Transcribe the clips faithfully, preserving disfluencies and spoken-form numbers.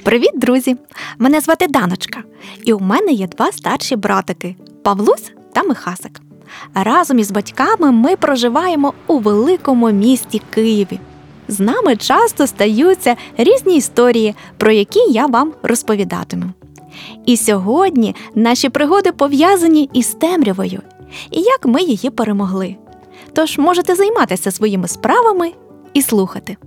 Привіт, друзі! Мене звати Даночка, і у мене є два старші братики – Павлусь та Михасик. Разом із батьками ми проживаємо у великому місті Києві. З нами часто стаються різні історії, про які я вам розповідатиму. І сьогодні наші пригоди пов'язані із темрявою, і як ми її перемогли. Тож можете займатися своїми справами і слухати.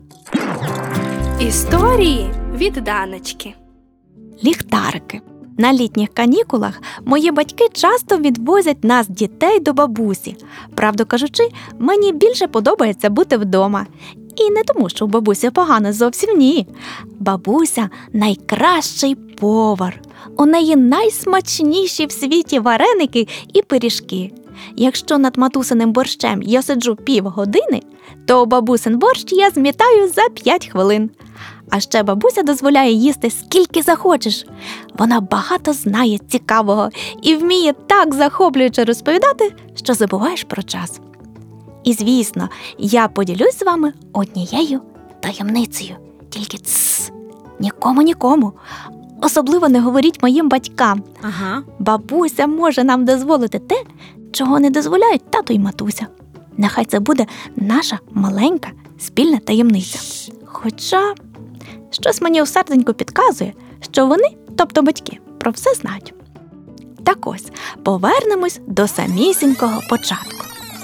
Історії від Даночки. Ліхтарики. На літніх канікулах мої батьки часто відвозять нас, дітей, до бабусі. Правду кажучи, мені більше подобається бути вдома. І не тому, що у бабусі погано, зовсім ні. Бабуся – найкращий повар. У неї найсмачніші в світі вареники і пиріжки. Якщо над матусиним борщем я сиджу півгодини, то бабусин борщ я змітаю за п'ять хвилин. А ще бабуся дозволяє їсти скільки захочеш. Вона багато знає цікавого і вміє так захоплююче розповідати, що забуваєш про час. І, звісно, я поділюсь з вами однією таємницею. Тільки цс, нікому-нікому. Особливо не говоріть моїм батькам. Ага. Бабуся може нам дозволити те, чого не дозволяють тато й матуся. Нехай це буде наша маленька спільна таємниця. Хоча щось мені у серденьку підказує, що вони, тобто батьки, про все знають. Так ось, повернемось до самісінького початку.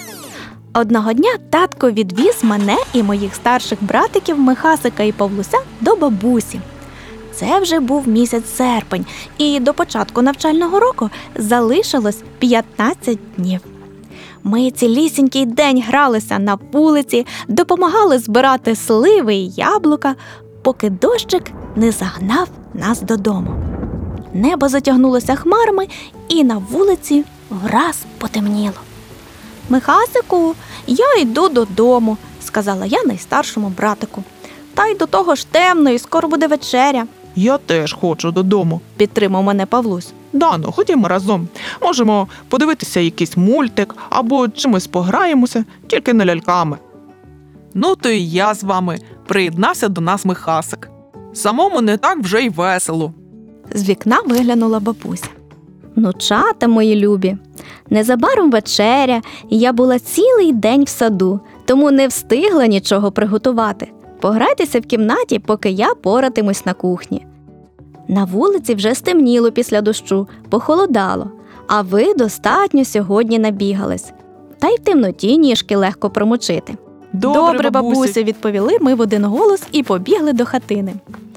Одного дня татко відвіз мене і моїх старших братиків Михасика і Павлуся до бабусі. Це вже був місяць серпень, і до початку навчального року залишилось п'ятнадцять днів. Ми цілісінький день гралися на вулиці, допомагали збирати сливи і яблука, поки дощик не загнав нас додому. Небо затягнулося хмарами, і на вулиці враз потемніло. «Михасику, я йду додому», – сказала я найстаршому братику. «Та й до того ж темно, і скоро буде вечеря». Я теж хочу додому. Підтримав мене Павлусь. Дано, ходімо разом. Можемо подивитися якийсь мультик або чимось пограємося, тільки не ляльками. Ну, то і я з вами. Приєднався до нас Михасик. Самому не так вже й весело. З вікна виглянула бабуся. «Внучата мої любі, незабаром вечеря, і я була цілий день в саду, тому не встигла нічого приготувати. Пограйтеся в кімнаті, поки я поратимусь на кухні. На вулиці вже стемніло після дощу, похолодало, а ви достатньо сьогодні набігались. Та й в темноті ніжки легко промочити». Добре, «Добре, бабусю», бабусю», – відповіли ми в один голос і побігли до хатини.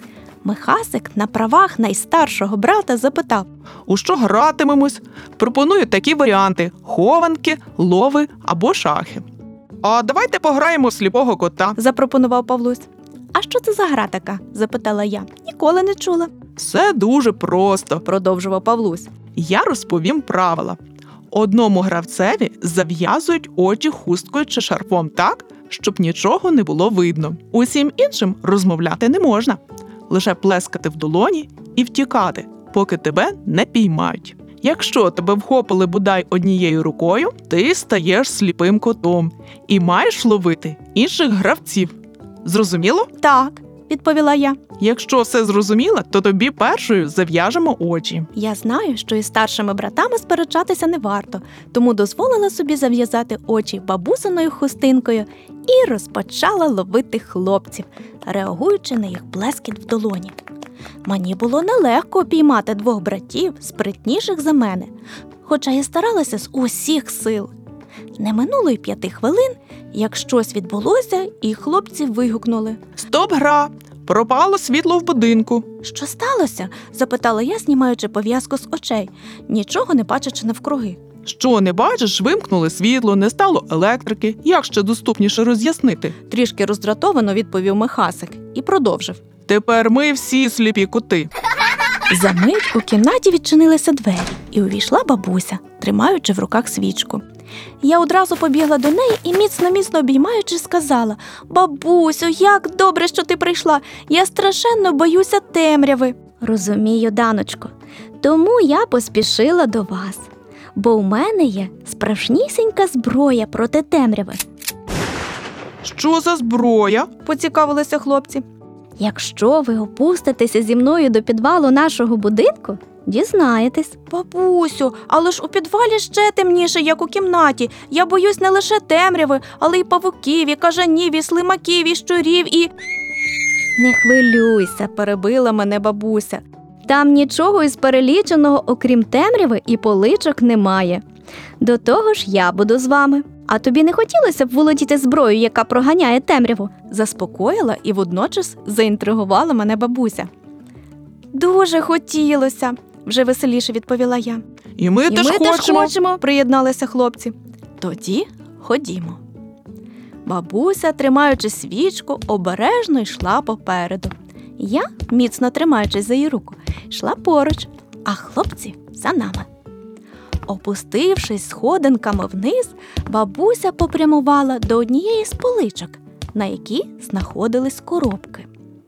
Михасик на правах найстаршого брата запитав: у що гратимемось? Пропоную такі варіанти – хованки, лови або шахи. А давайте пограємо в сліпого кота. запропонував Павлусь. «А що це за гра така?» – запитала я. «Ніколи не чула», – Все дуже просто. продовжував Павлусь. Я розповім правила. Одному гравцеві зав'язують очі хусткою чи шарфом так, щоб нічого не було видно. Усім іншим розмовляти не можна. Лише плескати в долоні і втікати, поки тебе не піймають. Якщо тебе вхопили бодай однією рукою, ти стаєш сліпим котом і маєш ловити інших гравців. Зрозуміло? «Так», – відповіла я. Якщо все зрозуміло, то тобі першою зав'яжемо очі. Я знаю, що із старшими братами сперечатися не варто, тому дозволила собі зав'язати очі бабусиною хустинкою і розпочала ловити хлопців, реагуючи на їх плескіт в долоні. Мені було нелегко піймати двох братів, спритніших за мене, хоча я старалася з усіх сил. Не минуло й п'яти хвилин, як щось відбулося, і хлопці вигукнули: Стоп, гра! Пропало світло в будинку. «Що сталося?» – запитала я, знімаючи пов'язку з очей, нічого не бачачи навкруги. Що, не бачиш? Вимкнули світло, не стало електрики. Як ще доступніше роз'яснити? Трішки роздратовано відповів Михасик і продовжив. Тепер ми всі сліпі коти. Замить у кімнаті відчинилися двері, і увійшла бабуся, тримаючи в руках свічку. Я одразу побігла до неї і, міцно-міцно обіймаючи, сказала: «Бабусю, як добре, що ти прийшла! Я страшенно боюся темряви!» «Розумію, Даночко, тому я поспішила до вас, бо у мене є справжнісінька зброя проти темряви». Що за зброя? Поцікавилися хлопці. Якщо ви опуститеся зі мною до підвалу нашого будинку, дізнаєтесь. Бабусю, але ж у підвалі ще темніше, як у кімнаті. Я боюсь не лише темряви, але й павуків, і кажанів, і слимаків, і щурів, і... Не хвилюйся, перебила мене бабуся. Там нічого із переліченого, окрім темряви і поличок, немає. До того ж, я буду з вами. А тобі не хотілося б володіти зброєю, яка проганяє темряву? Заспокоїла і водночас заінтригувала мене бабуся. Дуже хотілося, вже веселіше відповіла я. І ми, І теж, ми хочемо. теж хочемо, приєдналися хлопці. Тоді ходімо. Бабуся, тримаючи свічку, обережно йшла попереду. Я, міцно тримаючись за її руку, йшла поруч, а хлопці за нами. Опустившись сходинками вниз, бабуся попрямувала до однієї з поличок, на якій знаходились коробки.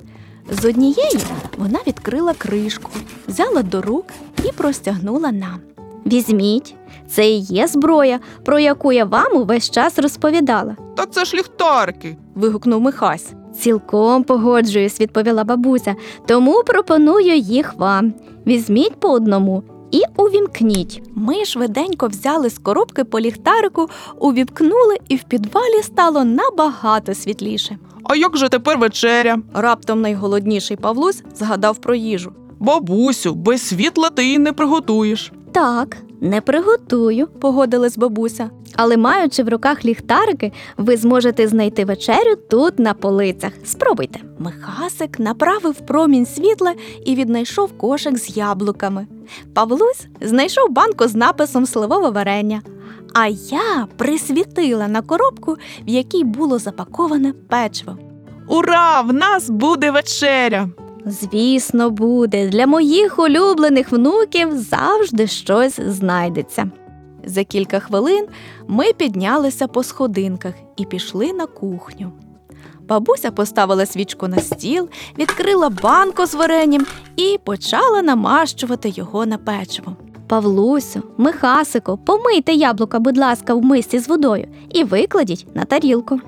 З однієї вона відкрила кришку, взяла до рук і простягнула нам. Візьміть, це і є зброя, про яку я вам увесь час розповідала. Та це ж ліхтарики. Вигукнув Михась. Цілком погоджуюсь, відповіла бабуся, тому пропоную їх вам. Візьміть по одному і увімкніть. Ми швиденько взяли з коробки по ліхтарику, увімкнули, і в підвалі стало набагато світліше. А як же тепер вечеря? Раптом найголодніший Павлусь згадав про їжу. Бабусю, без світла ти її не приготуєш. Так, не приготую, Погодилась бабуся. але маючи в руках ліхтарики, ви зможете знайти вечерю тут на полицях. Спробуйте. Михасик направив промінь світла і віднайшов кошик з яблуками. Павлусь знайшов банку з написом «Сливове варення», а я присвітила на коробку, в якій було запаковане печиво. Ура! В нас буде вечеря! Звісно, буде. Для моїх улюблених внуків завжди щось знайдеться. За кілька хвилин ми піднялися по сходинках і пішли на кухню. Бабуся поставила свічку на стіл, відкрила банку з варенням і почала намащувати його на печиво. Павлусю, Михасику, помийте яблука, будь ласка, в мисці з водою і викладіть на тарілку.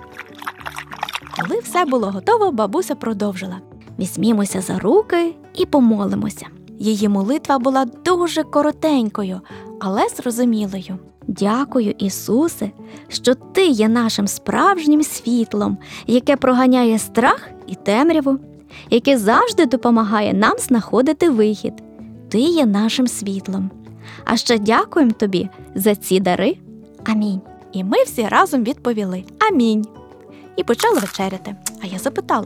Коли все було готово, бабуся продовжила. Візьмімося за руки і помолимося. Її молитва була дуже коротенькою, але зрозумілою. Дякую, Ісусе, що Ти є нашим справжнім світлом, яке проганяє страх і темряву, яке завжди допомагає нам знаходити вихід. Ти є нашим світлом. А ще дякуємо Тобі за ці дари. Амінь. І ми всі разом відповіли «Амінь» і почали вечеряти. А я запитала: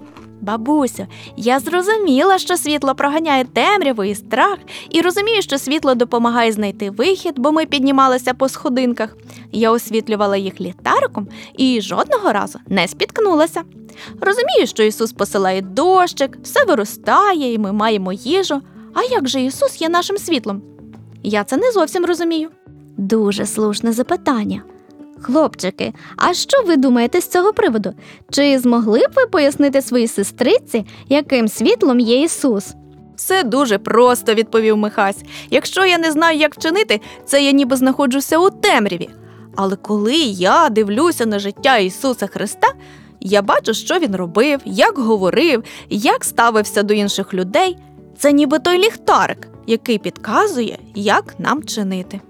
бабусю, я зрозуміла, що світло проганяє темряву і страх, і розумію, що світло допомагає знайти вихід, бо ми піднімалися по сходинках. Я освітлювала їх ліхтариком і жодного разу не спіткнулася. Розумію, що Ісус посилає дощик, все виростає, і ми маємо їжу. А як же Ісус є нашим світлом? Я це не зовсім розумію. Дуже слушне запитання. Хлопчики, а що ви думаєте з цього приводу? Чи змогли б ви пояснити своїй сестриці, яким світлом є Ісус? Все дуже просто, відповів Михась. Якщо я не знаю, як вчинити, це я ніби знаходжуся у темряві. Але коли я дивлюся на життя Ісуса Христа, я бачу, що Він робив, як говорив, як ставився до інших людей. Це ніби той ліхтарик, який підказує, як нам чинити.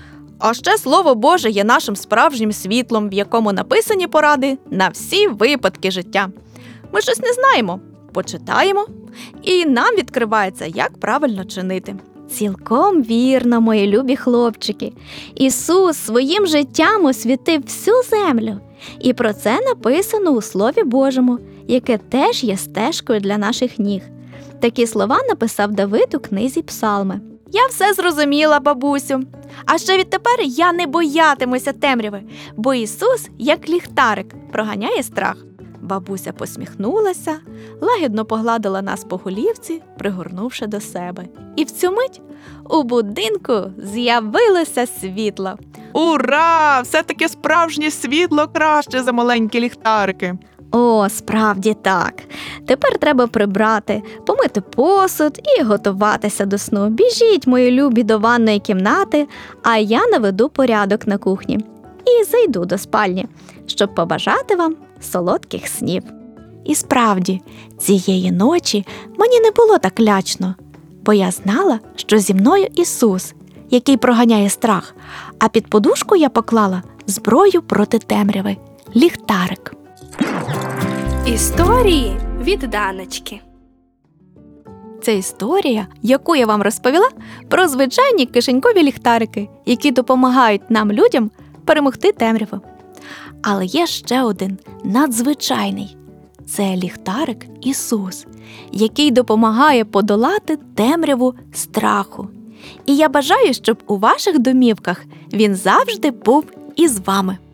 А ще Слово Боже є нашим справжнім світлом, в якому написані поради на всі випадки життя. Ми щось не знаємо, почитаємо, і нам відкривається, як правильно чинити. Цілком вірно, мої любі хлопчики. Ісус своїм життям освітив всю землю. І про це написано у Слові Божому, яке теж є стежкою для наших ніг. Такі слова написав Давид у книзі Псалми. Я все зрозуміла, бабусю. А ще відтепер я не боятимуся темряви, бо Ісус, як ліхтарик, проганяє страх. Бабуся посміхнулася, лагідно погладила нас по голівці, пригорнувши до себе. І в цю мить у будинку з'явилося світло. Ура! Все-таки справжнє світло краще за маленькі ліхтарики. О, справді так. Тепер треба прибрати, помити посуд і готуватися до сну. Біжіть, мої любі, до ванної кімнати, а я наведу порядок на кухні. І зайду до спальні, щоб побажати вам солодких снів. І справді, цієї ночі мені не було так лячно, бо я знала, що зі мною Ісус, який проганяє страх, а під подушку я поклала зброю проти темряви – ліхтарик. Історії від Даночки. Це історія, яку я вам розповіла, про звичайні кишенькові ліхтарики, які допомагають нам, людям, перемогти темряву. Але є ще один надзвичайний. Це ліхтарик Ісус, який допомагає подолати темряву страху. І я бажаю, щоб у ваших домівках він завжди був із вами.